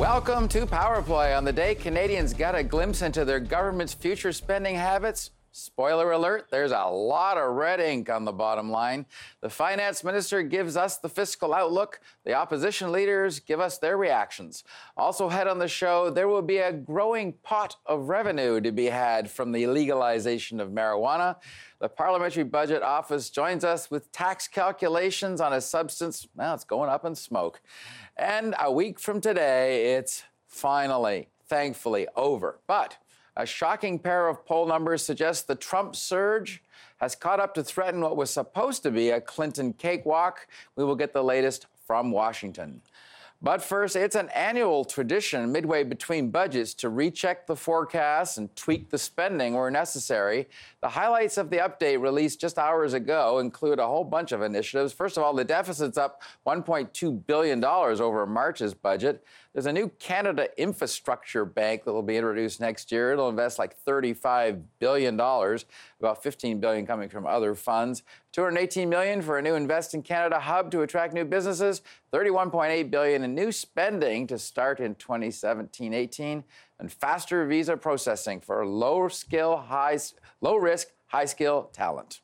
Welcome to Power Play. On the day Canadians got a glimpse into their government's future spending habits, spoiler alert, there's a lot of red ink on the bottom line. The finance minister gives us the fiscal outlook. The opposition leaders give us their reactions. Also ahead on the show, there will be a growing pot of revenue to be had from the legalization of marijuana. The Parliamentary Budget Office joins us with tax calculations on a substance, well, it's going up in smoke. And a week from today, it's finally, thankfully, over. But a shocking pair of poll numbers suggest the Trump surge has caught up to threaten what was supposed to be a Clinton cakewalk. We will get the latest from Washington. But first, it's an annual tradition midway between budgets to recheck the forecasts and tweak the spending where necessary. The highlights of the update released just hours ago include a whole bunch of initiatives. First of all, the deficit's up $1.2 billion over March's budget. There's a new Canada Infrastructure Bank that will be introduced next year. It'll invest like $35 billion, about $15 billion coming from other funds. $218 million for a new Invest in Canada hub to attract new businesses. $31.8 billion in new spending to start in 2017-18, and faster visa processing for low-risk, high-skill talent.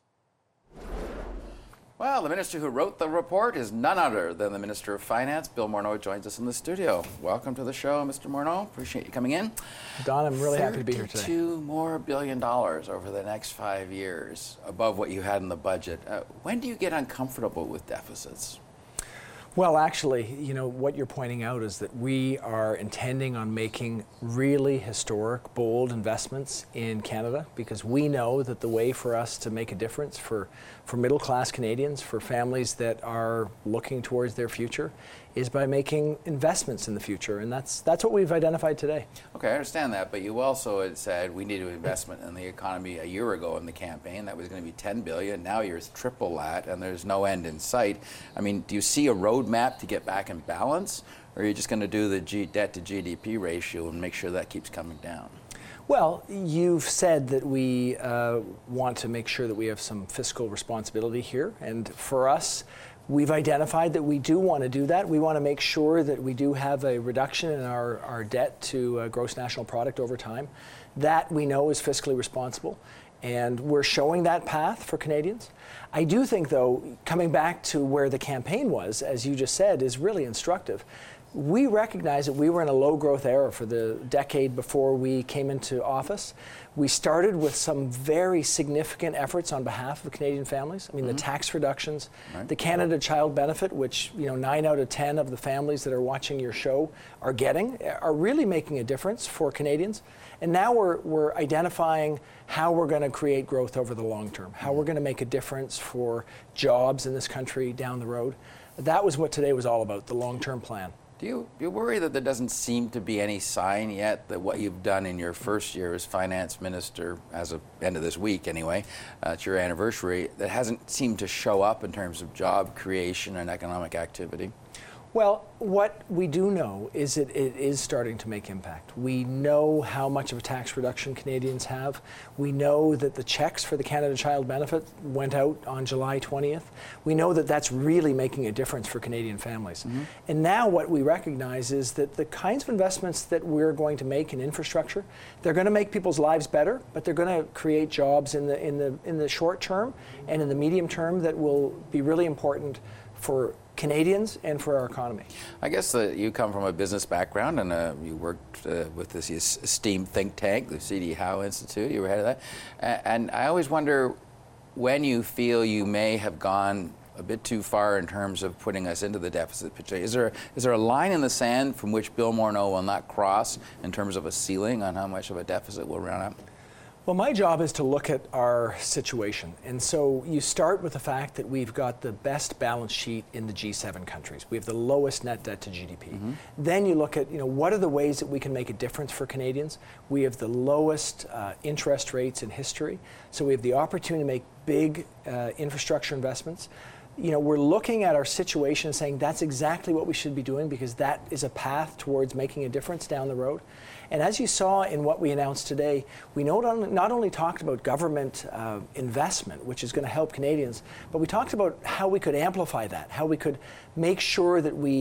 Well, the minister who wrote the report is none other than the Minister of Finance. Bill Morneau joins us in the studio. Welcome to the show, Mr. Morneau. Appreciate you coming in. Don, I'm really happy to be here today. $32 billion more over the next 5 years, above what you had in the budget. When do you get uncomfortable with deficits? Well, actually, you know, what you're pointing out is that we are intending on making really historic, bold investments in Canada, because we know that the way for us to make a difference for middle-class Canadians, for families that are looking towards their future, is by making investments in the future, and that's what we've identified today. Okay, I understand that, but you also had said we need an investment in the economy a year ago in the campaign. That was going to be $10 billion. Now you're triple that, and there's no end in sight. I mean, do you see a roadmap to get back in balance, or are you just going to do the debt to GDP ratio and make sure that keeps coming down? Well, you've said that we want to make sure that we have some fiscal responsibility here, and for us, we've identified that we do want to do that. We want to make sure that we do have a reduction in our debt to gross national product over time. That we know is fiscally responsible, and we're showing that path for Canadians. I do think, though, coming back to where the campaign was, as you just said, is really instructive. We recognize that we were in a low-growth era for the decade before we came into office. We started with some very significant efforts on behalf of Canadian families. I mean, the tax reductions, the Canada Child Benefit, which 9 out of 10 of the families that are watching your show are getting, are really making a difference for Canadians. And now we're identifying how we're going to create growth over the long term, how we're going to make a difference for jobs in this country down the road. That was what today was all about, the long-term plan. Do you worry that there doesn't seem to be any sign yet that what you've done in your first year as finance minister, as of end of this week anyway, it's your anniversary, that hasn't seemed to show up in terms of job creation and economic activity? Well, what we do know is that it is starting to make impact. We know how much of a tax reduction Canadians have. We know that the checks for the Canada Child Benefit went out on July 20th. We know that that's really making a difference for Canadian families. And now what we recognize is that the kinds of investments that we're going to make in infrastructure, they're going to make people's lives better, but they're going to create jobs in the short term and in the medium term that will be really important for Canadians and for our economy. I guess you come from a business background, and you worked with this esteemed think tank, the C.D. Howe Institute. You were head of that. And I always wonder when you feel you may have gone a bit too far in terms of putting us into the deficit picture. Is there a line in the sand from which Bill Morneau will not cross in terms of a ceiling on how much of a deficit we'll run up? Well, my job is to look at our situation. And so you start with the fact that we've got the best balance sheet in the G7 countries. We have the lowest net debt to GDP. Then you look at, what are the ways that we can make a difference for Canadians? We have the lowest interest rates in history. So we have the opportunity to make big infrastructure investments. We're looking at our situation and saying that's exactly what we should be doing, because that is a path towards making a difference down the road. And as you saw in what we announced today, we not only talked about government investment, which is going to help Canadians, but we talked about how we could amplify that, how we could make sure that we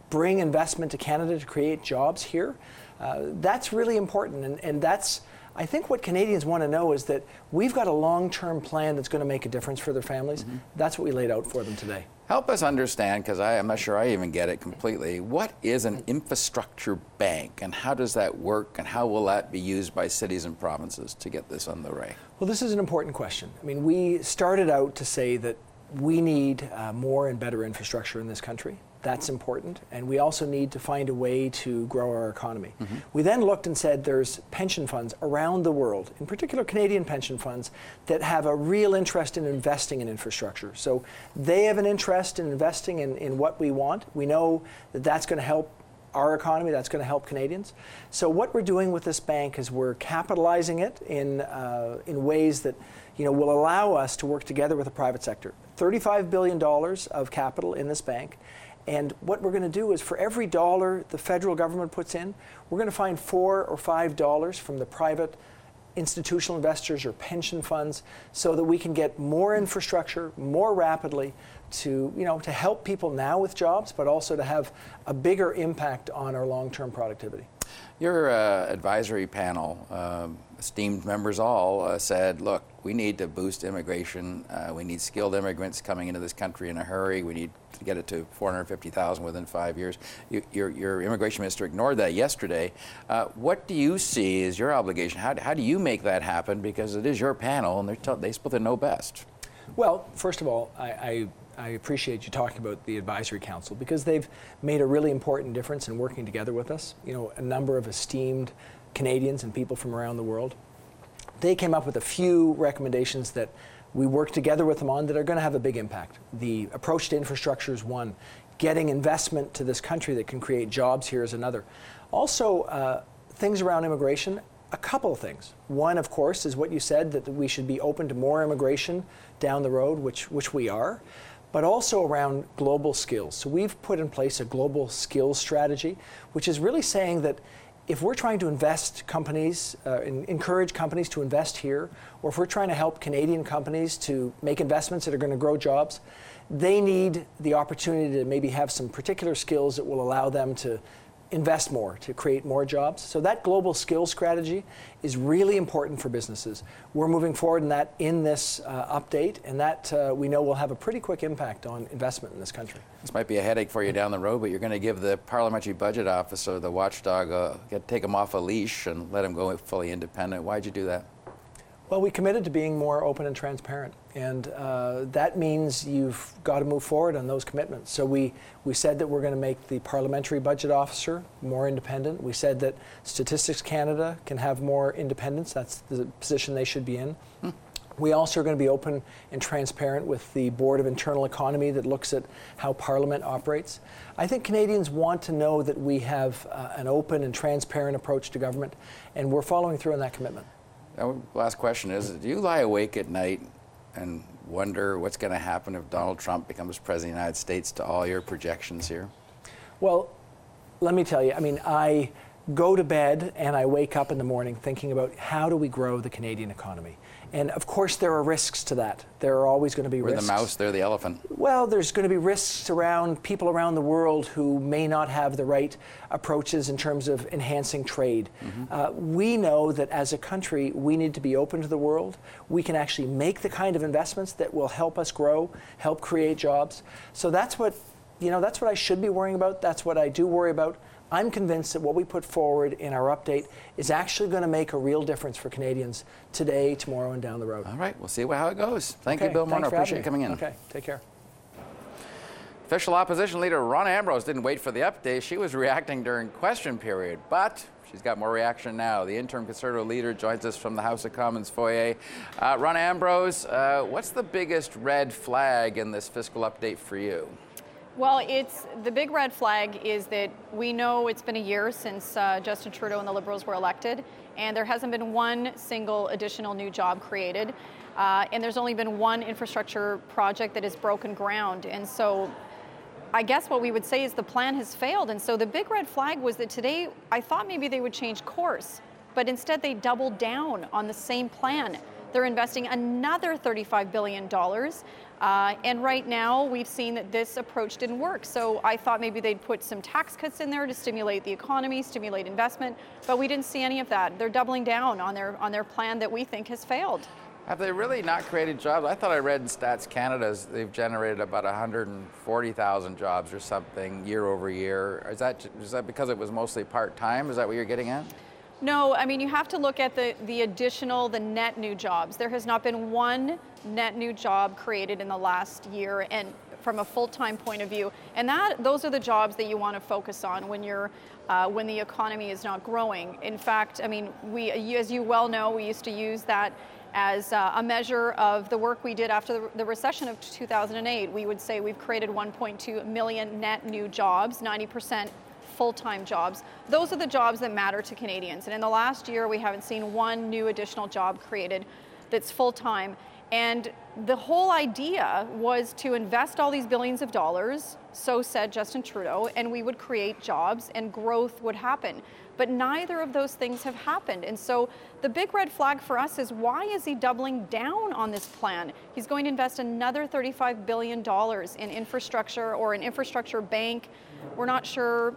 bring investment to Canada to create jobs here. That's really important, and that's, I think what Canadians want to know is that we've got a long-term plan that's going to make a difference for their families. That's what we laid out for them today. Help us understand, because I'm not sure I even get it completely. What is an infrastructure bank, and how does that work, and how will that be used by cities and provinces to get this on the right? Well, this is an important question. I mean, we started out to say that we need more and better infrastructure in this country. That's important. And we also need to find a way to grow our economy. We then looked and said there's pension funds around the world, in particular Canadian pension funds, that have a real interest in investing in infrastructure. So they have an interest in investing in what we want. We know that that's going to help our economy, that's going to help Canadians. So what we're doing with this bank is we're capitalizing it in ways that will allow us to work together with the private sector. $35 billion of capital in this bank. And what we're going to do is for every dollar the federal government puts in, we're going to find $4 or $5 from the private institutional investors or pension funds so that we can get more infrastructure more rapidly to help people now with jobs, but also to have a bigger impact on our long-term productivity. Your advisory panel, esteemed members all, said, look, we need to boost immigration. We need skilled immigrants coming into this country in a hurry. We need to get it to 450,000 within 5 years. Your immigration minister ignored that yesterday. What do you see as your obligation? How do you make that happen? Because it is your panel, and they're supposed to know best. Well, first of all, I appreciate you talking about the Advisory Council because they've made a really important difference in working together with us. A number of esteemed Canadians and people from around the world. They came up with a few recommendations that we work together with them on that are going to have a big impact. The approach to infrastructure is one. Getting investment to this country that can create jobs here is another. Also, things around immigration, a couple of things. One, of course, is what you said, that we should be open to more immigration down the road, which we are, but also around global skills. So we've put in place a global skills strategy, which is really saying that if we're trying to encourage companies to invest here, or if we're trying to help Canadian companies to make investments that are going to grow jobs, they need the opportunity to maybe have some particular skills that will allow them to invest more, to create more jobs. So that global skills strategy is really important for businesses. We're moving forward in this update, and that we know will have a pretty quick impact on investment in this country. This might be a headache for you down the road, but you're going to give the Parliamentary Budget Officer, the watchdog, take him off a leash and let him go fully independent. Why'd you do that? Well, we committed to being more open and transparent, and that means you've got to move forward on those commitments. So we said that we're going to make the Parliamentary Budget Officer more independent. We said that Statistics Canada can have more independence. That's the position they should be in. We also are going to be open and transparent with the Board of Internal Economy that looks at how Parliament operates. I think Canadians want to know that we have an open and transparent approach to government, and we're following through on that commitment. Last question is, do you lie awake at night and wonder what's going to happen if Donald Trump becomes president of the United States to all your projections here? Well, let me tell you, I go to bed and I wake up in the morning thinking about how do we grow the Canadian economy. And of course there are risks to that. There are always going to be risks. We're the mouse, they're the elephant. Well, there's going to be risks around people around the world who may not have the right approaches in terms of enhancing trade. We know that as a country, we need to be open to the world. We can actually make the kind of investments that will help us grow, help create jobs. So that's what I should be worrying about. That's what I do worry about. I'm convinced that what we put forward in our update is actually going to make a real difference for Canadians today, tomorrow, and down the road. All right, we'll see how it goes. Thank you, Bill Morneau. Appreciate you coming in. Okay, take care. Official opposition leader Rona Ambrose didn't wait for the update. She was reacting during question period, but she's got more reaction now. The interim Conservative leader joins us from the House of Commons foyer. Rona Ambrose, what's the biggest red flag in this fiscal update for you? Well, the big red flag is that we know it's been a year since Justin Trudeau and the Liberals were elected, and there hasn't been one single additional new job created, and there's only been one infrastructure project that has broken ground. And so I guess what we would say is the plan has failed. And so the big red flag was that today I thought maybe they would change course, but instead they doubled down on the same plan. They're investing another $35 billion And right now, we've seen that this approach didn't work. So I thought maybe they'd put some tax cuts in there to stimulate the economy, stimulate investment, but we didn't see any of that. They're doubling down on their plan that we think has failed. Have they really not created jobs? I thought I read in Stats Canada they've generated about 140,000 jobs or something year over year. Is that because it was mostly part-time? Is that what you're getting at? No, I mean, you have to look at the net new jobs. There has not been one net new job created in the last year, and from a full-time point of view. And those are the jobs that you want to focus on when when the economy is not growing. In fact, I mean, as you well know, we used to use that as a measure of the work we did after the recession of 2008. We would say we've created 1.2 million net new jobs, 90% full-time jobs. Those are the jobs that matter to Canadians. And in the last year, we haven't seen one new additional job created that's full-time. And the whole idea was to invest all these billions of dollars, so said Justin Trudeau, and we would create jobs and growth would happen. But neither of those things have happened. And so the big red flag for us is, why is he doubling down on this plan? He's going to invest another $35 billion in infrastructure or an infrastructure bank. We're not sure,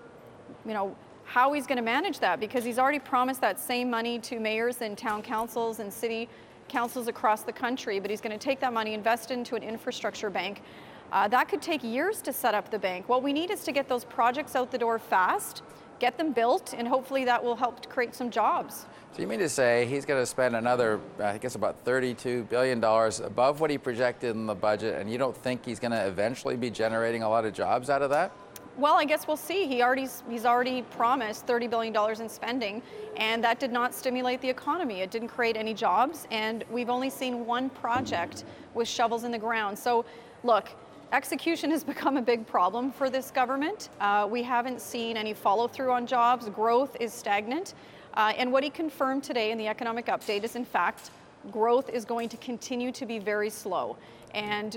how he's going to manage that, because he's already promised that same money to mayors and town councils and city councils across the country, but he's going to take that money, invest into an infrastructure bank. That could take years to set up the bank. What we need is to get those projects out the door fast, get them built, and hopefully that will help to create some jobs. So you mean to say he's going to spend another, I guess, about $32 billion above what he projected in the budget, and you don't think he's going to eventually be generating a lot of jobs out of that? Well, I guess we'll see. He's already promised $30 billion in spending, and that did not stimulate the economy. It didn't create any jobs, and we've only seen one project with shovels in the ground. So, look, execution has become a big problem for this government. We haven't seen any follow-through on jobs. Growth is stagnant. And what he confirmed today in the economic update is, in fact, growth is going to continue to be very slow. And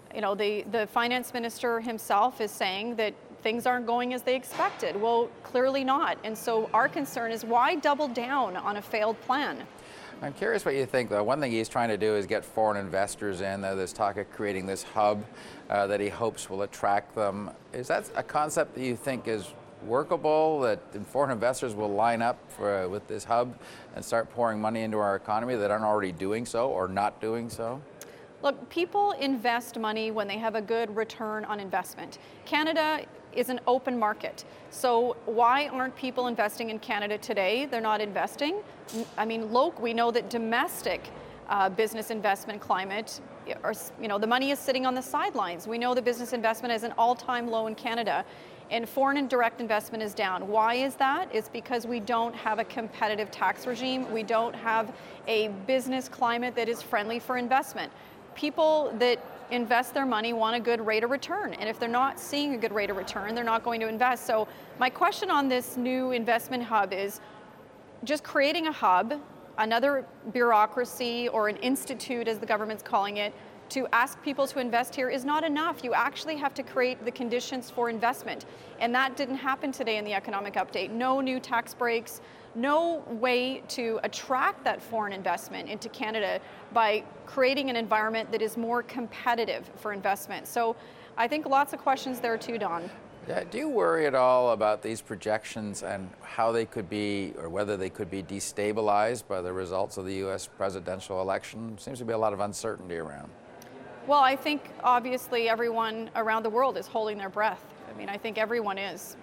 the finance minister himself is saying that things aren't going as they expected. Well, clearly not. And so our concern is, why double down on a failed plan? I'm curious what you think, though. One thing he's trying to do is get foreign investors in. There's talk of creating this hub that he hopes will attract them. Is that a concept that you think is workable, that foreign investors will line up with this hub and start pouring money into our economy that aren't already doing so or not doing so? Look, people invest money when they have a good return on investment. Canada is an open market. So why aren't people investing in Canada today? They're not investing. I mean, we know that domestic business investment climate, the money is sitting on the sidelines. We know that business investment is an all-time low in Canada, and foreign and direct investment is down. Why is that? It's because we don't have a competitive tax regime. We don't have a business climate that is friendly for investment. People that invest their money want a good rate of return, and if they're not seeing a good rate of return, they're not going to invest. So my question on this new investment hub is, just creating a hub, another bureaucracy or an institute, as the government's calling it, to ask people to invest here is not enough. You actually have to create the conditions for investment, and that didn't happen today in the economic update. No new tax breaks, no way to attract that foreign investment into Canada by creating an environment that is more competitive for investment. So I think lots of questions there too, Don. Yeah, do you worry at all about these projections and how they could be, or whether they could be destabilized by the results of the U.S. presidential election? Seems to be a lot of uncertainty around. Well, I think obviously everyone around the world is holding their breath. I mean, I think everyone is.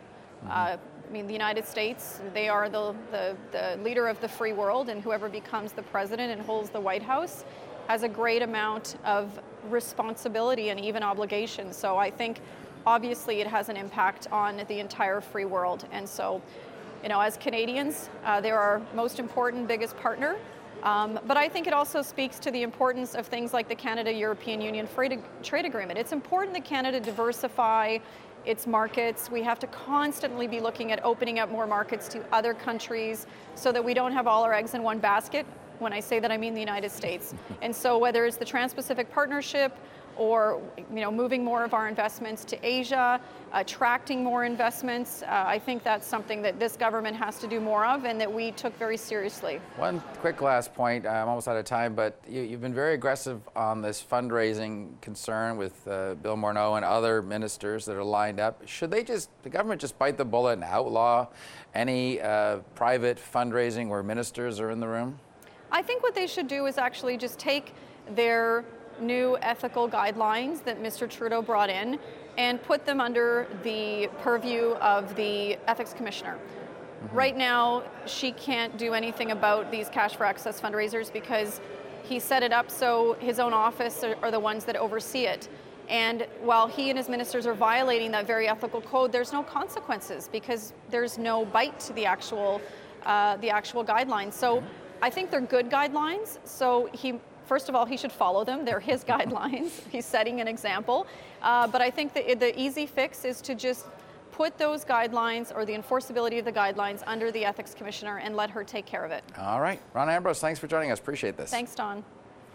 The United States, they are the leader of the free world, and whoever becomes the president and holds the White House has a great amount of responsibility and even obligation. So I think obviously it has an impact on the entire free world. And so, as Canadians, they're our most important, biggest partner. But I think it also speaks to the importance of things like the Canada-European Union trade agreement. It's important that Canada diversify its markets. We have to constantly be looking at opening up more markets to other countries so that we don't have all our eggs in one basket. When I say that, I mean the United States. And so whether it's the Trans-Pacific Partnership or moving more of our investments to Asia, attracting more investments. I think that's something that this government has to do more of and that we took very seriously. One quick last point, I'm almost out of time, but you've been very aggressive on this fundraising concern with Bill Morneau and other ministers that are lined up. Should the government just bite the bullet and outlaw any private fundraising where ministers are in the room? I think what they should do is actually just take their new ethical guidelines that Mr. Trudeau brought in and put them under the purview of the Ethics Commissioner. Mm-hmm. Right now, she can't do anything about these Cash for Access fundraisers because he set it up so his own office are the ones that oversee it. And while he and his ministers are violating that very ethical code, there's no consequences because there's no bite to the actual guidelines. So I think they're good guidelines. So first of all, he should follow them. They're his guidelines. He's setting an example. But I think the easy fix is to just put those guidelines or the enforceability of the guidelines under the Ethics Commissioner and let her take care of it. All right. Rona Ambrose, thanks for joining us. Appreciate this. Thanks, Don.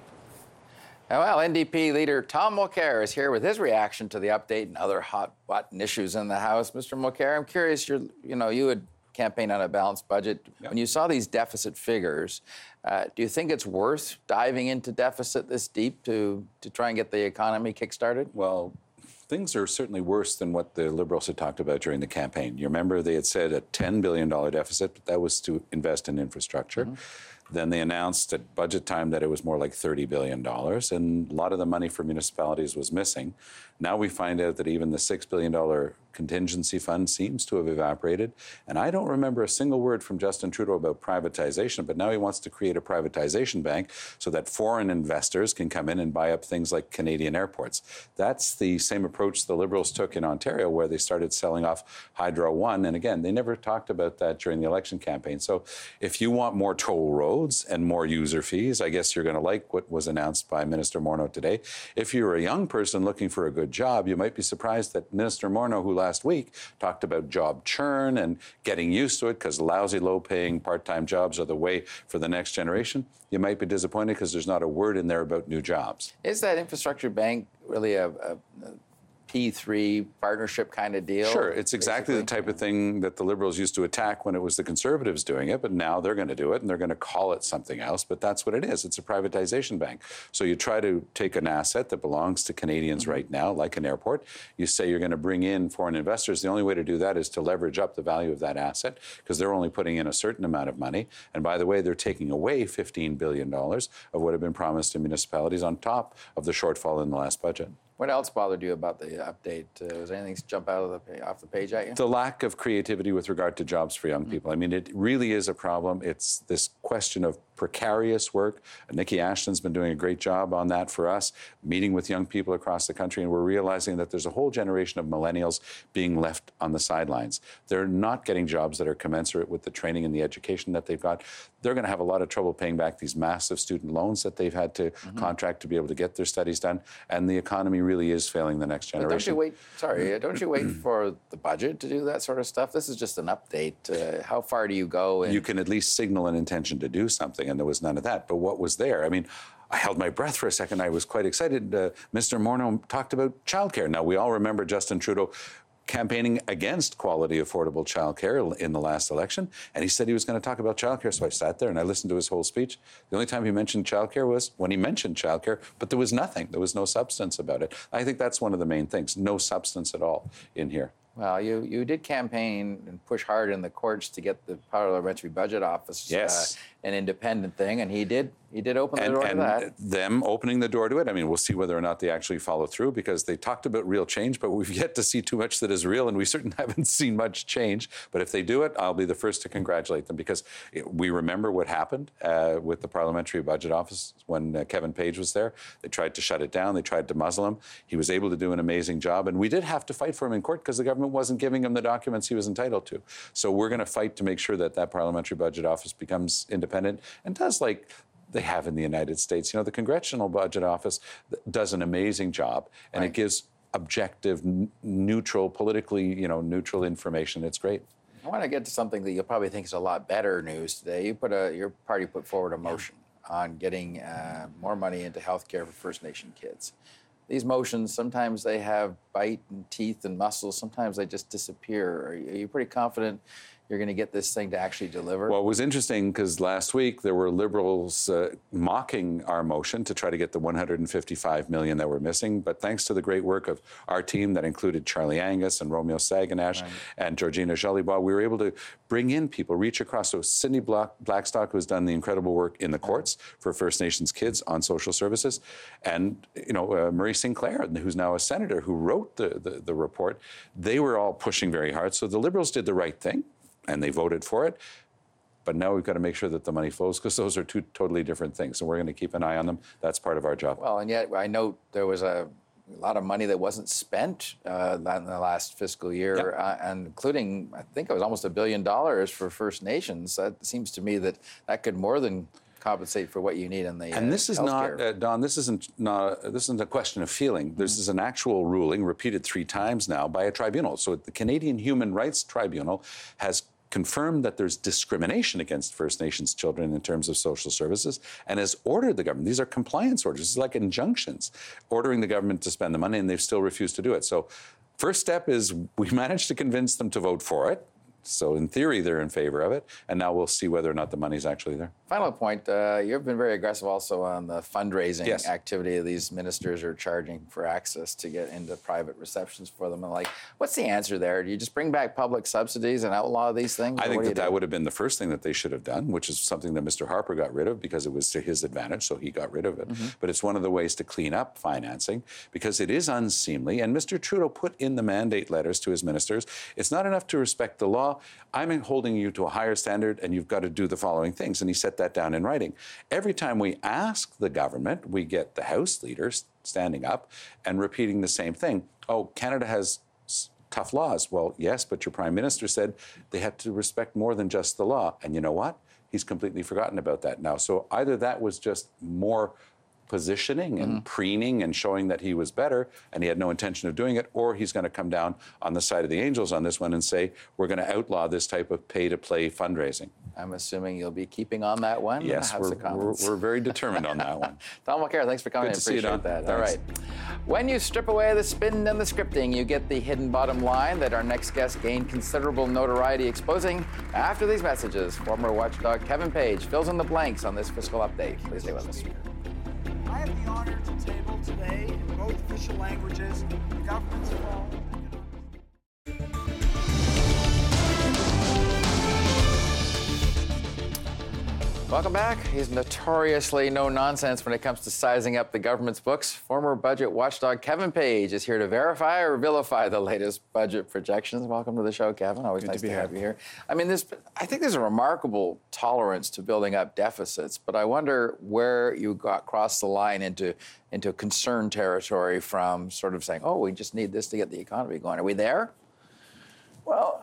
Well, NDP leader Tom Mulcair is here with his reaction to the update and other hot button issues in the House. Mr. Mulcair, I'm curious, you had campaigned on a balanced budget. Yep. When you saw these deficit figures, do you think it's worth diving into deficit this deep to try and get the economy kick-started? Well, things are certainly worse than what the Liberals had talked about during the campaign. You remember they had said a $10 billion deficit, but that was to invest in infrastructure. Mm-hmm. Then they announced at budget time that it was more like $30 billion, and a lot of the money for municipalities was missing. Now we find out that even the $6 billion contingency fund seems to have evaporated. And I don't remember a single word from Justin Trudeau about privatization, but now he wants to create a privatization bank so that foreign investors can come in and buy up things like Canadian airports. That's the same approach the Liberals took in Ontario, where they started selling off Hydro One. And again, they never talked about that during the election campaign. So if you want more toll roads and more user fees, I guess you're going to like what was announced by Minister Morneau today. If you're a young person looking for a good job, you might be surprised that Minister Morneau, who last week talked about job churn and getting used to it because lousy, low-paying part-time jobs are the way for the next generation, you might be disappointed because there's not a word in there about new jobs. Is that infrastructure bank really a P3 partnership kind of deal? Sure. It's exactly the type of thing that the Liberals used to attack when it was the Conservatives doing it, but now they're going to do it, and they're going to call it something else, but that's what it is. It's a privatization bank. So you try to take an asset that belongs to Canadians right now, like an airport. You say you're going to bring in foreign investors. The only way to do that is to leverage up the value of that asset because they're only putting in a certain amount of money. And by the way, they're taking away $15 billion of what had been promised to municipalities on top of the shortfall in the last budget. What else bothered you about the update? Was anything jump out of off the page at you? The lack of creativity with regard to jobs for young people. I mean, it really is a problem. It's this question of precarious work. Nikki Ashton's been doing a great job on that for us, meeting with young people across the country, and we're realizing that there's a whole generation of millennials being left on the sidelines. They're not getting jobs that are commensurate with the training and the education that they've got. They're going to have a lot of trouble paying back these massive student loans that they've had to contract to be able to get their studies done, and the economy really is failing the next generation. Don't you wait for the budget to do that sort of stuff? This is just an update. How far do you go? You can at least signal an intention to do something, and there was none of that. But what was there? I mean, I held my breath for a second. I was quite excited. Mr. Morneau talked about childcare. Now, we all remember Justin Trudeau campaigning against quality, affordable childcare in the last election, and he said he was going to talk about childcare. So I sat there and I listened to his whole speech. The only time he mentioned childcare was when he mentioned childcare, but there was nothing. There was no substance about it. I think that's one of the main things. No substance at all in here. Well, you did campaign and push hard in the courts to get the Parliamentary Budget Office an independent thing, and he did open the door to that. And them opening the door to it, I mean, we'll see whether or not they actually follow through, because they talked about real change, but we've yet to see too much that is real, and we certainly haven't seen much change. But if they do it, I'll be the first to congratulate them, because we remember what happened with the Parliamentary Budget Office when Kevin Page was there. They tried to shut it down. They tried to muzzle him. He was able to do an amazing job, and we did have to fight for him in court because the government wasn't giving him the documents he was entitled to. So we're going to fight to make sure that that Parliamentary Budget Office becomes independent and does like they have in the United States. You know, the Congressional Budget Office does an amazing job, and it gives objective, neutral, politically, neutral information. It's great. I want to get to something that you'll probably think is a lot better news today. Your party put forward a motion on getting more money into health care for First Nation kids. these motions, sometimes they have bite and teeth and muscles. Sometimes they just disappear. Are you pretty confident you're going to get this thing to actually deliver? Well, it was interesting because last week there were Liberals mocking our motion to try to get the $155 million that we're missing. But thanks to the great work of our team that included Charlie Angus and Romeo Saganash and Georgina Jolibois, we were able to bring in people, reach across. So Cindy Blackstock, who's done the incredible work in the courts for First Nations kids on social services, and Marie Sinclair, who's now a senator, who wrote the report. They were all pushing very hard. So the Liberals did the right thing, and they voted for it. But now we've got to make sure that the money flows, because those are two totally different things. So we're going to keep an eye on them. That's part of our job. Well, and yet I know there was a lot of money that wasn't spent in the last fiscal year, and including, I think it was almost $1 billion for First Nations. That seems to me that could more than compensate for what you need in the And this is healthcare. not, Don, this isn't a question of feeling. This is an actual ruling, repeated 3 times now, by a tribunal. So the Canadian Human Rights Tribunal has confirmed that there's discrimination against First Nations children in terms of social services, and has ordered the government, these are compliance orders, it's like injunctions, ordering the government to spend the money, and they've still refused to do it. So first step is we managed to convince them to vote for it. So in theory, they're in favor of it, and now we'll see whether or not the money's actually there. Final point, you've been very aggressive also on the fundraising activity. These ministers are charging for access to get into private receptions for them. And what's the answer there? Do you just bring back public subsidies and outlaw these things? I think that would have been the first thing that they should have done, which is something that Mr. Harper got rid of because it was to his advantage, so he got rid of it. But it's one of the ways to clean up financing, because it is unseemly. And Mr. Trudeau put in the mandate letters to his ministers, it's not enough to respect the law. I'm holding you to a higher standard, and you've got to do the following things. And he set that down in writing. Every time we ask the government, we get the House leaders standing up and repeating the same thing. Oh, Canada has tough laws. Well, yes, but your Prime Minister said they had to respect more than just the law. And you know what? He's completely forgotten about that now. So either that was just more positioning and preening and showing that he was better and he had no intention of doing it, or he's going to come down on the side of the Angels on this one and say, we're going to outlaw this type of pay-to-play fundraising. I'm assuming you'll be keeping on that one? Yes, we're very determined on that one. Tom Mulcair, thanks for coming in. Appreciate that. Thanks. All right. When you strip away the spin and the scripting, you get the hidden bottom line that our next guest gained considerable notoriety exposing. After these messages, former watchdog Kevin Page fills in the blanks on this fiscal update. Please stay with us. I have the honor to table today, in both official languages, the government's fall. Welcome back. He's notoriously no nonsense when it comes to sizing up the government's books. Former budget watchdog Kevin Page is here to verify or vilify the latest budget projections. Welcome to the show, Kevin. Always nice to have you here. I mean, I think there's a remarkable tolerance to building up deficits, but I wonder where you crossed the line into concern territory from sort of saying, oh, we just need this to get the economy going. Are we there? Well,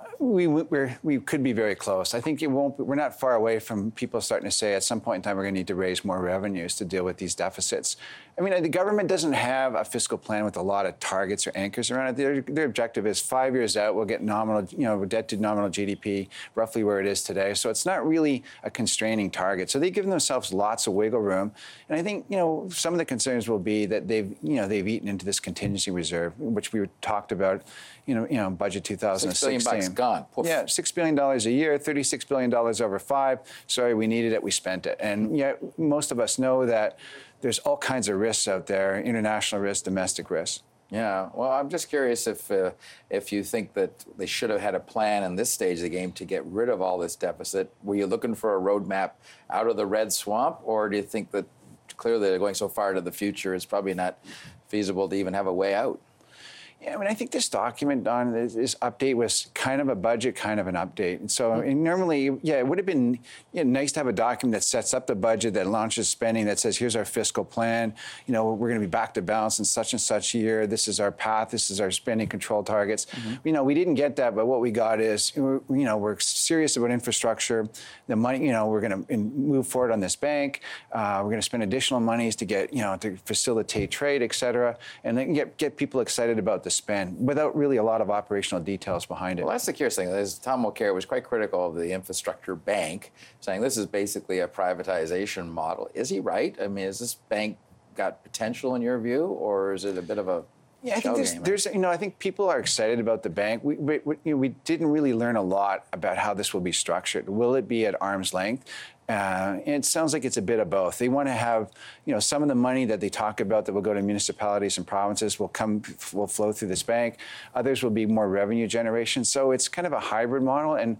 we could be very close. I think we're not far away from people starting to say at some point in time we're going to need to raise more revenues to deal with these deficits. I mean, the government doesn't have a fiscal plan with a lot of targets or anchors around it. Their objective is 5 years out, we'll get nominal, debt to nominal GDP roughly where it is today. So it's not really a constraining target. So they've given themselves lots of wiggle room. And I think, some of the concerns will be that they've eaten into this contingency reserve, which we talked about, budget 2016. $6 billion gone. Poof. Yeah, $6 billion a year, $36 billion over 5. Sorry, we needed it, we spent it. And yet most of us know that there's all kinds of risks out there, international risks, domestic risks. Yeah, well, I'm just curious if you think that they should have had a plan in this stage of the game to get rid of all this deficit. Were you looking for a roadmap out of the red swamp, or do you think that clearly they're going so far into the future it's probably not feasible to even have a way out? Yeah, I mean, I think this document, Don, this update was kind of a budget, kind of an update. And so normally, it would have been nice to have a document that sets up the budget, that launches spending, that says, here's our fiscal plan. We're going to be back to balance in such and such year. This is our path. This is our spending control targets. We didn't get that, but what we got is, we're serious about infrastructure. The money, we're going to move forward on this bank. We're going to spend additional monies to get, to facilitate trade, et cetera, and then get people excited about the spend without really a lot of operational details behind it. Well, that's the curious thing. Tom Mulcair was quite critical of the infrastructure bank, saying this is basically a privatization model. Is he right? I mean, is this bank got potential in your view, or is it a bit of a I think there's, I think people are excited about the bank. We didn't really learn a lot about how this will be structured. Will it be at arm's length? It sounds like it's a bit of both. They want to have, some of the money that they talk about that will go to municipalities and provinces will flow through this bank. Others will be more revenue generation. So it's kind of a hybrid model. And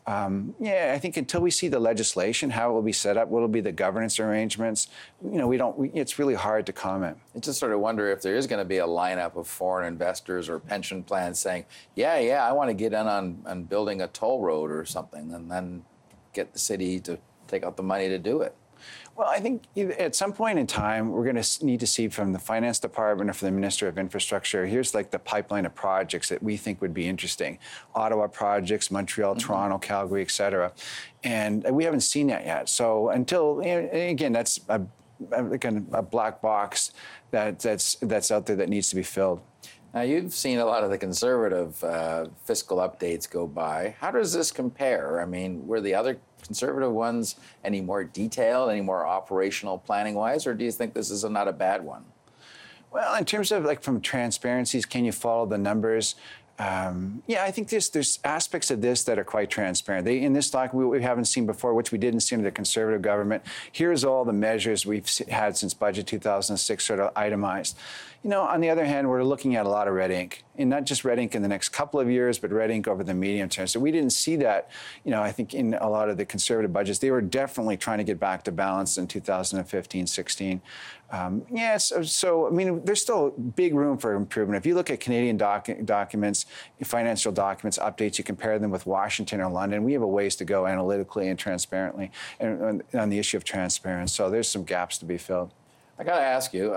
I think until we see the legislation, how it will be set up, what will be the governance arrangements, it's really hard to comment. I just sort of wonder if there is going to be a lineup of foreign investors or pension plans saying, I want to get in on building a toll road or something, and then get the city to take out the money to do it. Well, I think at some point in time, we're going to need to see from the Finance Department or from the Minister of Infrastructure, here's like the pipeline of projects that we think would be interesting. Ottawa projects, Montreal, Toronto, Calgary, et cetera. And we haven't seen that yet. So until, again, that's a black box that's out there that needs to be filled. Now, you've seen a lot of the Conservative fiscal updates go by. How does this compare? I mean, were the other Conservative ones any more detailed, any more operational planning-wise, or do you think this is not a bad one? Well, in terms of from transparencies, can you follow the numbers? I think there's aspects of this that are quite transparent. In this document, we haven't seen before, which we didn't see under the Conservative government. Here's all the measures we've had since Budget 2006 sort of itemized. On the other hand, we're looking at a lot of red ink, and not just red ink in the next couple of years, but red ink over the medium term. So we didn't see that, I think in a lot of the Conservative budgets. They were definitely trying to get back to balance in 2015-16. So, I mean, there's still big room for improvement. If you look at Canadian documents, financial documents, updates, you compare them with Washington or London, we have a ways to go analytically and transparently and on the issue of transparency. So there's some gaps to be filled. I got to ask you,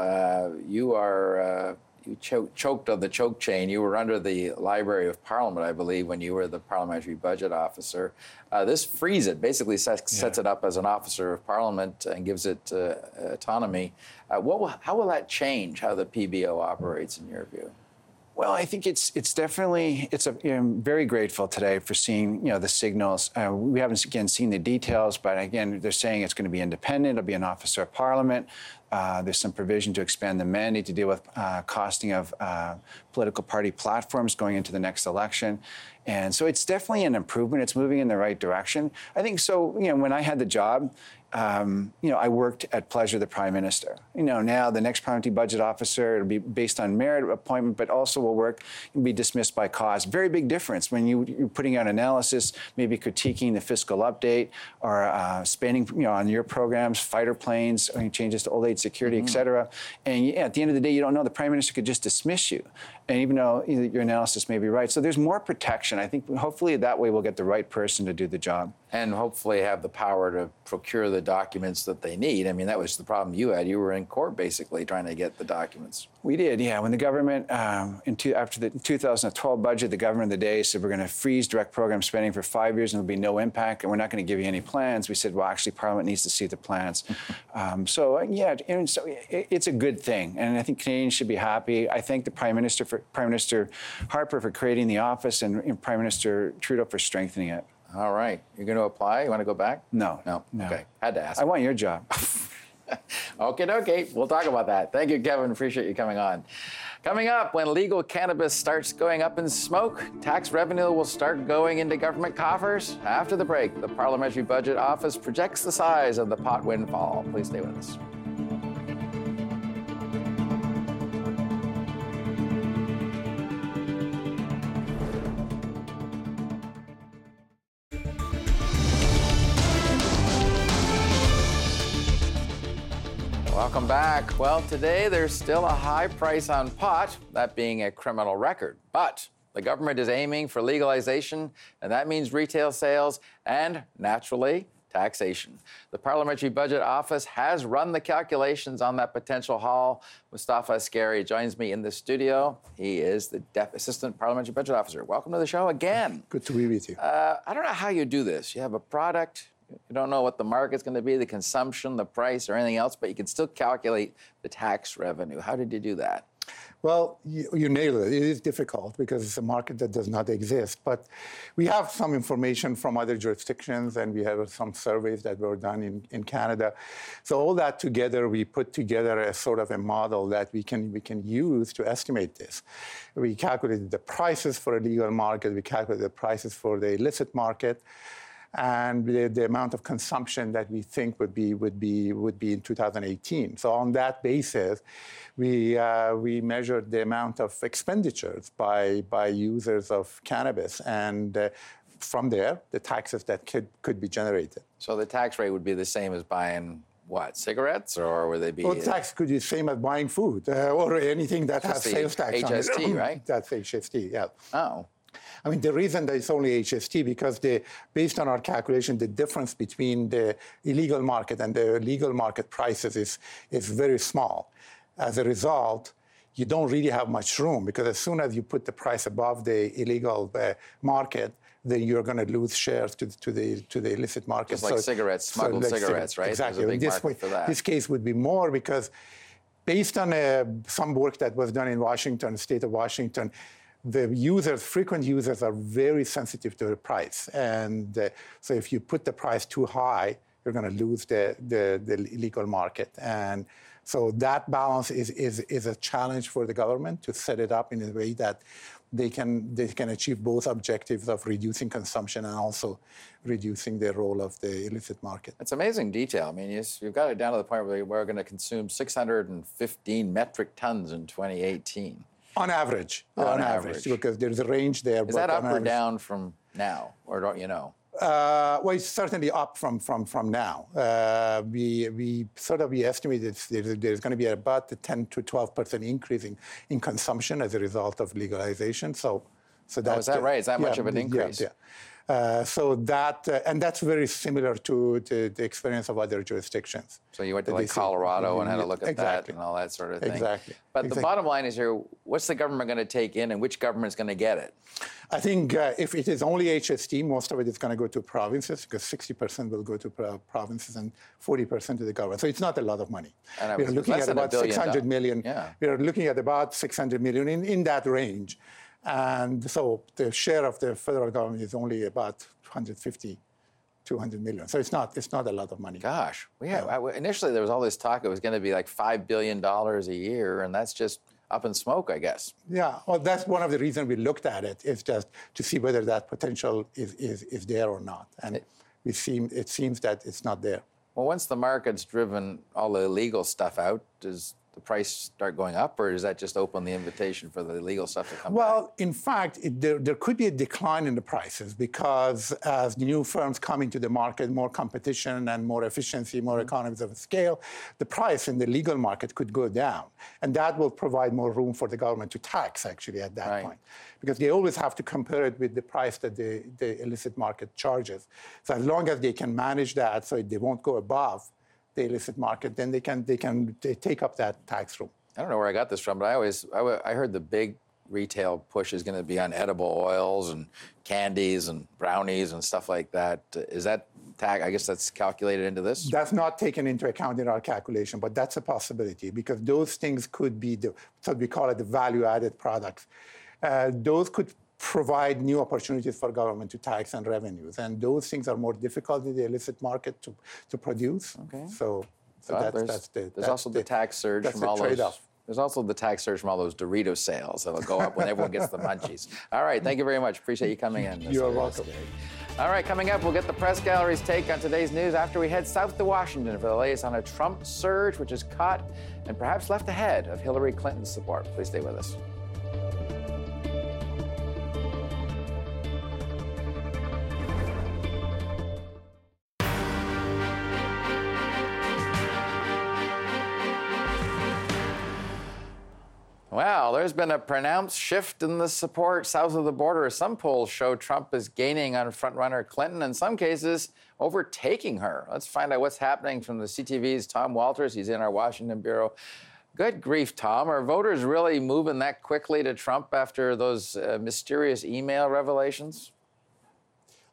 you choked on the choke chain. You were under the Library of Parliament, I believe, when you were the Parliamentary Budget Officer. This frees it, basically sets it up as an officer of Parliament and gives it autonomy. How will that change how the PBO operates, in your view? Well, I think it's definitely, I'm very grateful today for seeing, the signals. We haven't, again, seen the details, but again, they're saying it's going to be independent. It'll be an officer of Parliament. There's some provision to expand the mandate to deal with costing of political party platforms going into the next election. And so it's definitely an improvement. It's moving in the right direction. I think so, when I had the job, I worked at pleasure of the Prime Minister. Now the next Parliamentary Budget Officer, it'll be based on merit appointment, but also will be dismissed by cause. Very big difference when you're putting out analysis, maybe critiquing the fiscal update or spending, on your programs, fighter planes, changes to old age security, et cetera. And at the end of the day, you don't know, the Prime Minister could just dismiss you. And even though your analysis may be right. So there's more protection. I think hopefully that way we'll get the right person to do the job. And hopefully have the power to procure the documents that they need. I mean, that was the problem you had. You were in court, basically, trying to get the documents. We did, yeah. When the government, after the 2012 budget, the government of the day said we're going to freeze direct program spending for 5 years and there'll be no impact, and we're not going to give you any plans. We said, well, actually, Parliament needs to see the plans. So it's a good thing, and I think Canadians should be happy. I thank the Prime Minister Harper for creating the office and Prime Minister Trudeau for strengthening it. All right. You're going to apply? You want to go back? No. Okay. Had to ask. I want your job. Okay. We'll talk about that. Thank you, Kevin. Appreciate you coming on. Coming up, when legal cannabis starts going up in smoke, tax revenue will start going into government coffers. After the break, the Parliamentary Budget Office projects the size of the pot windfall. Please stay with us. Welcome back. Well, today there's still a high price on pot, that being a criminal record. But the government is aiming for legalization, and that means retail sales and, naturally, taxation. The Parliamentary Budget Office has run the calculations on that potential haul. Mustafa Askari joins me in the studio. He is the Assistant Parliamentary Budget Officer. Welcome to the show again. Good to be with you. I don't know how you do this. You have a product. You don't know what the market's going to be, the consumption, the price, or anything else, but you can still calculate the tax revenue. How did you do that? Well, you nailed it. It is difficult because it's a market that does not exist. But we have some information from other jurisdictions, and we have some surveys that were done in Canada. So all that together, we put together a sort of a model that we can use to estimate this. We calculated the prices for a legal market. We calculated the prices for the illicit market, and the amount of consumption that we think would be in 2018. So on that basis, we measured the amount of expenditures by users of cannabis, and from there, the taxes that could be generated. So the tax rate would be the same as buying what, cigarettes, or would they be? Well, tax could be the same as buying food or anything that has sales tax on it. HST, right? That's HST, yeah. Oh. I mean, the reason that it's only HST because based on our calculation, the difference between the illegal market and the legal market prices is very small. As a result, you don't really have much room because as soon as you put the price above the illegal market, then you're going to lose shares to the illicit market. Just like cigarettes, smuggled cigarettes, right? Exactly. There's a big market for that. This case would be more because based on some work that was done in Washington, state of Washington, the frequent users are very sensitive to the price. And so if you put the price too high, you're going to lose the illegal market. And so that balance is a challenge for the government to set it up in a way that they can achieve both objectives of reducing consumption and also reducing the role of the illicit market. It's amazing detail. I mean, you've got it down to the point where we're going to consume 615 metric tons in 2018. On average. On average, because there's a range there. Is that up or down from now, or don't you know? Well, it's certainly up from now. We estimated there's going to be about a 10 to 12% increase in consumption as a result of legalization. So that's is that right? Is that much of an increase? Yeah. And that's very similar to the experience of other jurisdictions. So you went to like Colorado and had a look at that and all that sort of thing. Exactly. But the bottom line is here, what's the government going to take in and which government is going to get it? I think if it is only HST, most of it is going to go to provinces because 60% will go to provinces and 40% to the government. So it's not a lot of money. And we're looking at about 600 million. Yeah. We're looking at about 600 million in that range. And so the share of the federal government is only about 150, 200 million. So it's not a lot of money. Gosh. Initially, there was all this talk it was going to be like $5 billion a year, and that's just up in smoke, I guess. Yeah, well, that's one of the reasons we looked at it, is just to see whether that potential is there or not. And it seems that it's not there. Well, once the market's driven all the illegal stuff out, does the price start going up, or does that just open the invitation for the illegal stuff to come back? Well, in fact, there could be a decline in the prices because as new firms come into the market, more competition and more efficiency, more economies of scale, the price in the legal market could go down. And that will provide more room for the government to tax, actually, at that point. Because they always have to compare it with the price that the illicit market charges. So as long as they can manage that so they won't go above the illicit market, then they take up that tax room. I don't know where I got this from, but I heard the big retail push is going to be on edible oils and candies and brownies and stuff like that. Is that tax? I guess that's calculated into this? That's not taken into account in our calculation, but that's a possibility because those things could be so we call it the value-added products. Those could provide new opportunities for government to tax and revenues. And those things are more difficult in the illicit market to produce. Okay. So there's also the tax surge from all those. There's also the tax surge from all those Dorito sales that'll go up when everyone gets the munchies. All right, thank you very much. Appreciate you coming in. You're welcome. All right, coming up, we'll get the press gallery's take on today's news after we head south to Washington for the latest on a Trump surge, which is caught and perhaps left ahead of Hillary Clinton's support. Please stay with us. Well, there's been a pronounced shift in the support south of the border. Some polls show Trump is gaining on frontrunner Clinton, in some cases overtaking her. Let's find out what's happening from the CTV's Tom Walters. He's in our Washington bureau. Good grief, Tom. Are voters really moving that quickly to Trump after those mysterious email revelations?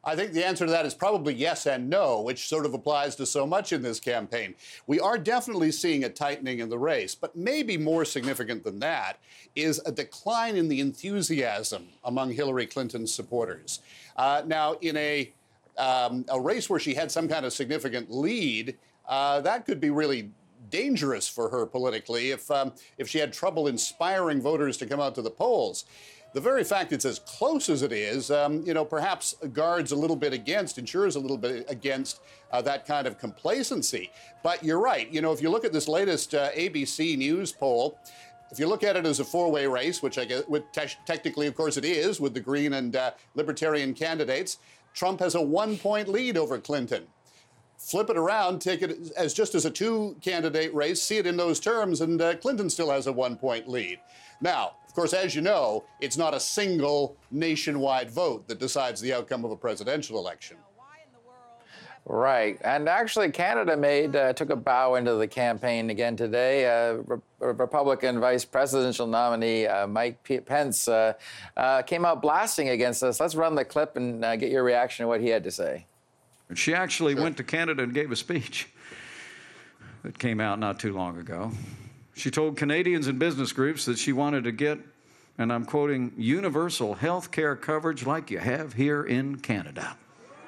I think the answer to that is probably yes and no, which sort of applies to so much in this campaign. We are definitely seeing a tightening in the race, but maybe more significant than that is a decline in the enthusiasm among Hillary Clinton's supporters. Now, in a race where she had some kind of significant lead, that could be really dangerous for her politically if she had trouble inspiring voters to come out to the polls. The very fact it's as close as it is, perhaps guards a little bit against, ensures a little bit against that kind of complacency. But you're right. If you look at this latest ABC News poll, if you look at it as a four-way race, which I guess technically, of course, it is, with the Green and Libertarian candidates, Trump has a 1-point lead over Clinton. Flip it around, take it as just as a two-candidate race, see it in those terms, and Clinton still has a 1-point lead. Now, of course, as you know, it's not a single nationwide vote that decides the outcome of a presidential election. Right. And actually, Canada took a bow into the campaign again today. Republican vice presidential nominee Mike Pence came out blasting against us. Let's run the clip and get your reaction to what he had to say. She actually went to Canada and gave a speech that came out not too long ago. She told Canadians and business groups that she wanted to get, and I'm quoting, universal health care coverage like you have here in Canada.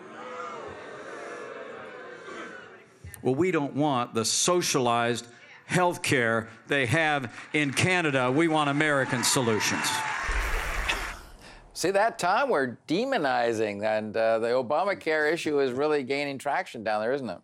Well, we don't want the socialized health care they have in Canada. We want American solutions. See that, Tom? We're demonizing, and the Obamacare issue is really gaining traction down there, isn't it?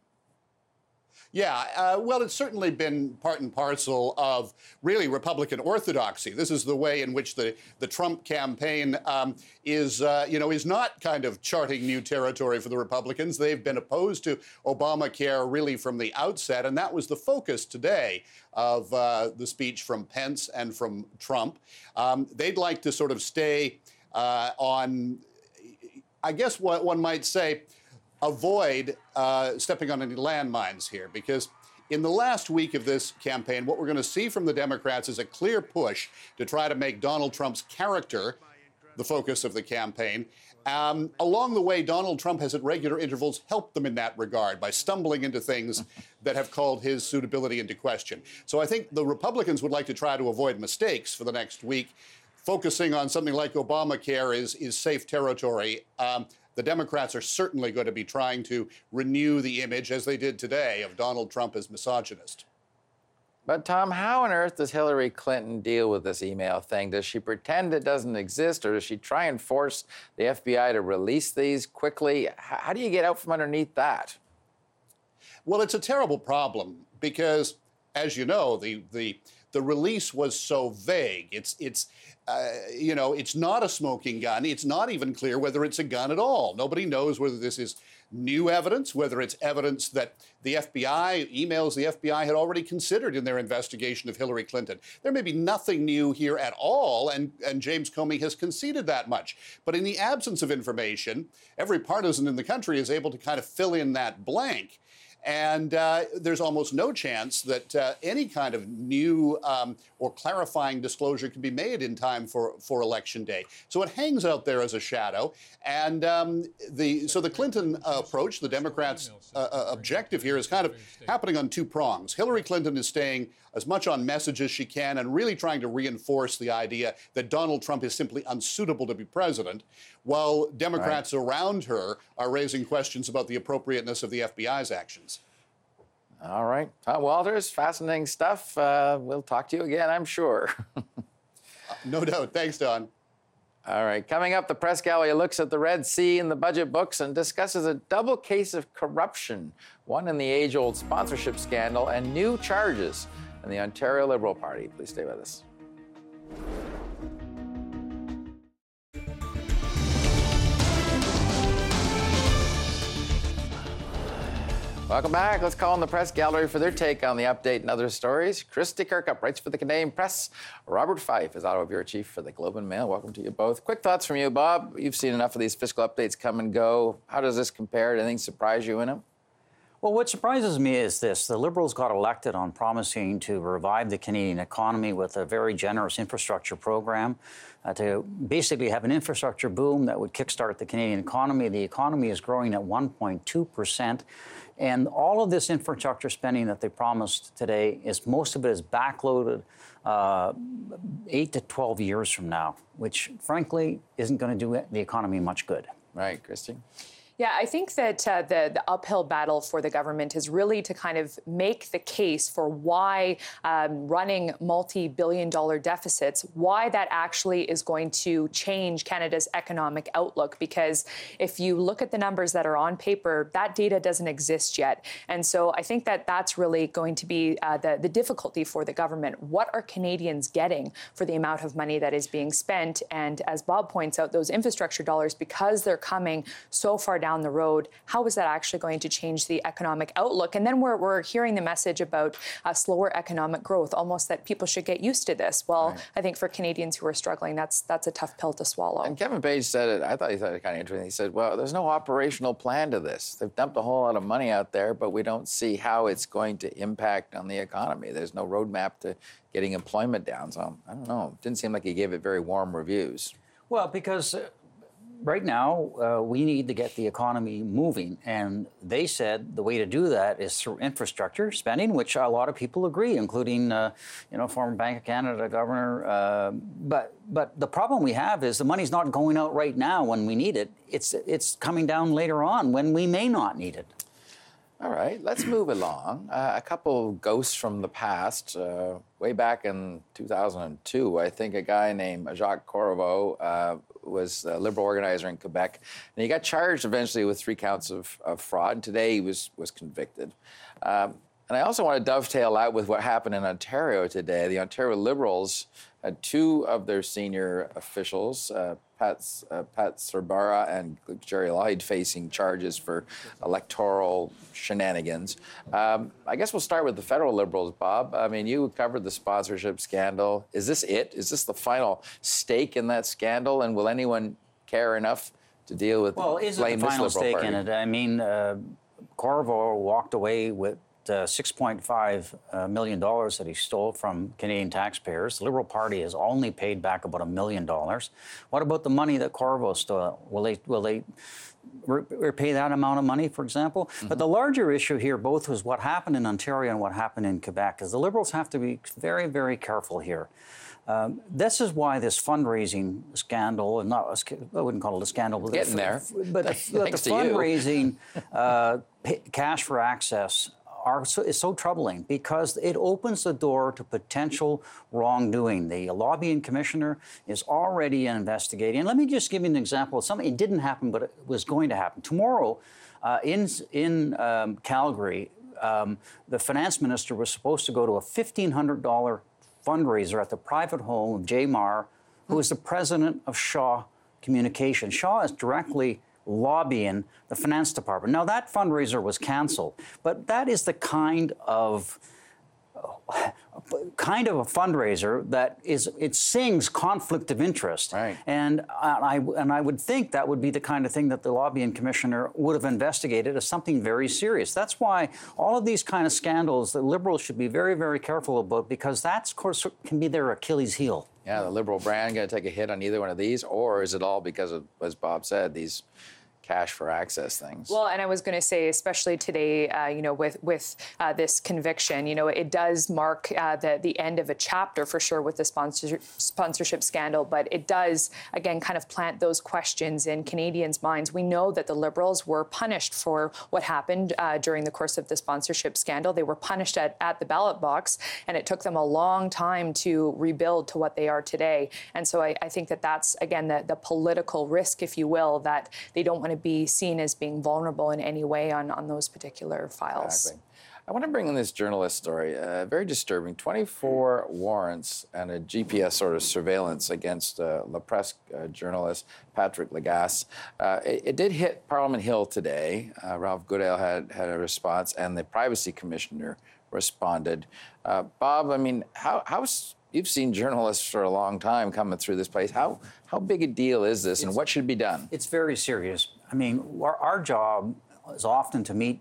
Yeah, well, it's certainly been part and parcel of really Republican orthodoxy. This is the way in which the Trump campaign is not kind of charting new territory for the Republicans. They've been opposed to Obamacare really from the outset, and that was the focus today of the speech from Pence and from Trump. They'd like to sort of stay on, I guess what one might say, avoid stepping on any landmines here, because in the last week of this campaign, what we're going to see from the Democrats is a clear push to try to make Donald Trump's character the focus of the campaign. Along the way, Donald Trump has at regular intervals helped them in that regard by stumbling into things that have called his suitability into question. So I think the Republicans would like to try to avoid mistakes for the next week. Focusing on something like Obamacare is safe territory. The Democrats are certainly going to be trying to renew the image, as they did today, of Donald Trump as misogynist. But, Tom, how on earth does Hillary Clinton deal with this email thing? Does she pretend it doesn't exist, or does she try and force the FBI to release these quickly? How do you get out from underneath that? Well, it's a terrible problem because, as you know, the release was so vague. It's not a smoking gun. It's not even clear whether it's a gun at all. Nobody knows whether this is new evidence, whether it's evidence that the FBI, emails the FBI had already considered in their investigation of Hillary Clinton. There may be nothing new here at all, and James Comey has conceded that much. But in the absence of information, every partisan in the country is able to kind of fill in that blank. And there's almost no chance that any kind of new or clarifying disclosure can be made in time for Election Day. So it hangs out there as a shadow. And so the Clinton approach, the Democrats' objective here, is kind of happening on two prongs. Hillary Clinton is staying as much on message as she can and really trying to reinforce the idea that Donald Trump is simply unsuitable to be president, while Democrats around her are raising questions about the appropriateness of the FBI's actions. All right. Tom Walters, fascinating stuff. We'll talk to you again, I'm sure. No doubt. Thanks, Don. All right. Coming up, the press gallery looks at the Red Sea and the budget books and discusses a double case of corruption, one in the age-old sponsorship scandal, and new charges in the Ontario Liberal Party. Please stay with us. Welcome back. Let's call on the press gallery for their take on the update and other stories. Christy Kirkup writes for the Canadian Press. Robert Fife is Ottawa Bureau Chief for the Globe and Mail. Welcome to you both. Quick thoughts from you, Bob. You've seen enough of these fiscal updates come and go. How does this compare? Did anything surprise you in them? Well, what surprises me is this. The Liberals got elected on promising to revive the Canadian economy with a very generous infrastructure program, to basically have an infrastructure boom that would kickstart the Canadian economy. The economy is growing at 1.2%. And all of this infrastructure spending that they promised today, most of it is backloaded 8 to 12 years from now, which frankly isn't going to do the economy much good. Right, Christy? Yeah, I think that the uphill battle for the government is really to kind of make the case for why running multi-billion-dollar deficits, why that actually is going to change Canada's economic outlook. Because if you look at the numbers that are on paper, that data doesn't exist yet. And so I think that that's really going to be the difficulty for the government. What are Canadians getting for the amount of money that is being spent? And as Bob points out, those infrastructure dollars, because they're coming so far down the road, how is that actually going to change the economic outlook? And then we're hearing the message about slower economic growth, almost that people should get used to this. Well, right. I think for Canadians who are struggling, that's a tough pill to swallow. And Kevin Page said it, I thought he said it kind of interesting. He said, well, there's no operational plan to this. They've dumped a whole lot of money out there, but we don't see how it's going to impact on the economy. There's no roadmap to getting employment down. So I don't know. It didn't seem like he gave it very warm reviews. Well, because right now, we need to get the economy moving. And they said the way to do that is through infrastructure spending, which a lot of people agree, including, former Bank of Canada governor. But the problem we have is the money's not going out right now when we need it. It's coming down later on when we may not need it. All right, let's move along. A couple ghosts from the past. Way back in 2002, I think a guy named Jacques Corriveau was a Liberal organizer in Quebec. And he got charged eventually with 3 counts of fraud. Today he was convicted. And I also want to dovetail out with what happened in Ontario today. The Ontario Liberals had 2 of their senior officials, Pat Sorbara and Jerry Lloyd, facing charges for electoral shenanigans. I guess we'll start with the federal Liberals, Bob. I mean, you covered the sponsorship scandal. Is this it? Is this the final stake in that scandal? And will anyone care enough to deal with Well, is it the final stake in it? I mean, Corriveau walked away with $6.5 million that he stole from Canadian taxpayers. The Liberal Party has only paid back about $1 million. What about the money that Corriveau stole? Will they repay that amount of money, for example? Mm-hmm. But the larger issue here both was what happened in Ontario and what happened in Quebec, because the Liberals have to be very, very careful here. This is why this fundraising scandal, and I wouldn't call it a scandal, but getting there. But the fundraising, cash for access, is so troubling because it opens the door to potential wrongdoing. The lobbying commissioner is already investigating. And let me just give you an example of something. It didn't happen, but it was going to happen. Tomorrow, in Calgary, the finance minister was supposed to go to a $1,500 fundraiser at the private home of Jay Marr, who is the president of Shaw Communications. Shaw is directly lobbying the finance department. Now, that fundraiser was canceled, but that is the kind of a fundraiser that it sings conflict of interest. Right. And I would think that would be the kind of thing that the lobbying commissioner would have investigated as something very serious. That's why all of these kind of scandals, the Liberals should be very, very careful about, because that's, of course, can be their Achilles heel. Yeah, the Liberal brand going to take a hit on either one of these, or is it all because of, as Bob said, these cash for access things? Well, and I was going to say, especially today, with this conviction, it does mark the end of a chapter for sure with the sponsorship scandal, but it does, again, kind of plant those questions in Canadians' minds. We know that the Liberals were punished for what happened during the course of the sponsorship scandal. They were punished at the ballot box, and it took them a long time to rebuild to what they are today. And so I think that's, again, the political risk, if you will, that they don't want to be seen as being vulnerable in any way on those particular files. Exactly. I want to bring in this journalist story, very disturbing. 24 warrants and a GPS sort of surveillance against La Presse journalist Patrick Lagasse. It did hit Parliament Hill today. Ralph Goodale had a response, and the Privacy Commissioner responded. Bob, I mean, you've seen journalists for a long time coming through this place. How big a deal is this, and what should be done? It's very serious. I mean, our job is often to meet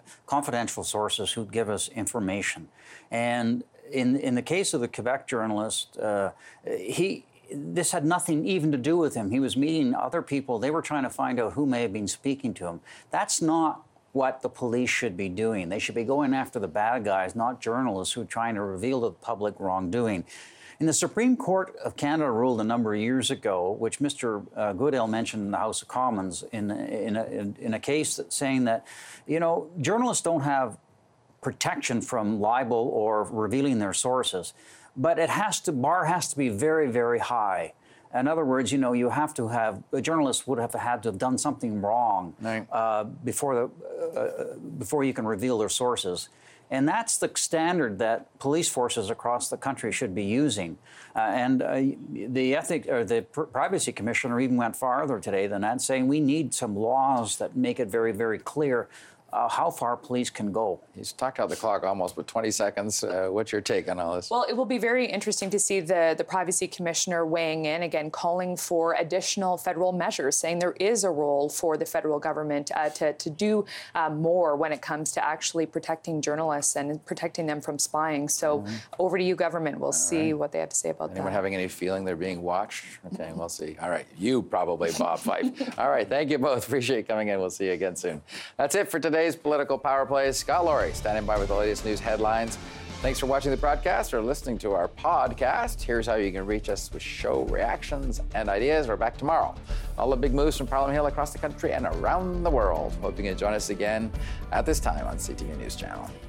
confidential sources who'd give us information. And in the case of the Quebec journalist, this had nothing even to do with him. He was meeting other people. They were trying to find out who may have been speaking to him. That's not what the police should be doing. They should be going after the bad guys, not journalists who are trying to reveal to the public wrongdoing. And the Supreme Court of Canada ruled a number of years ago, which Mr. Goodale mentioned in the House of Commons, in a case saying that, journalists don't have protection from libel or revealing their sources, but bar has to be very, very high. In other words, you have to have, a journalist would have had to have done something wrong before you can reveal their sources. And that's the standard that police forces across the country should be using. The Privacy Commissioner even went farther today than that, saying we need some laws that make it very, very clear how far police can go. He's talked out the clock almost with 20 seconds. What's your take on all this? Well, it will be very interesting to see the Privacy Commissioner weighing in, again, calling for additional federal measures, saying there is a role for the federal government to do more when it comes to actually protecting journalists and protecting them from spying. So over to you, government. We'll see what they have to say about that. Anyone having any feeling they're being watched? Okay, we'll see. All right, you probably, Bob Fife. All right, thank you both. Appreciate coming in. We'll see you again soon. That's it for today's Political Power Play. Scott Laurie standing by with the latest news headlines. Thanks for watching the broadcast or listening to our podcast. Here's how you can reach us with show reactions and ideas. We're back tomorrow. All the big moves from Parliament Hill across the country and around the world. Hoping you join us again at this time on CTV News Channel.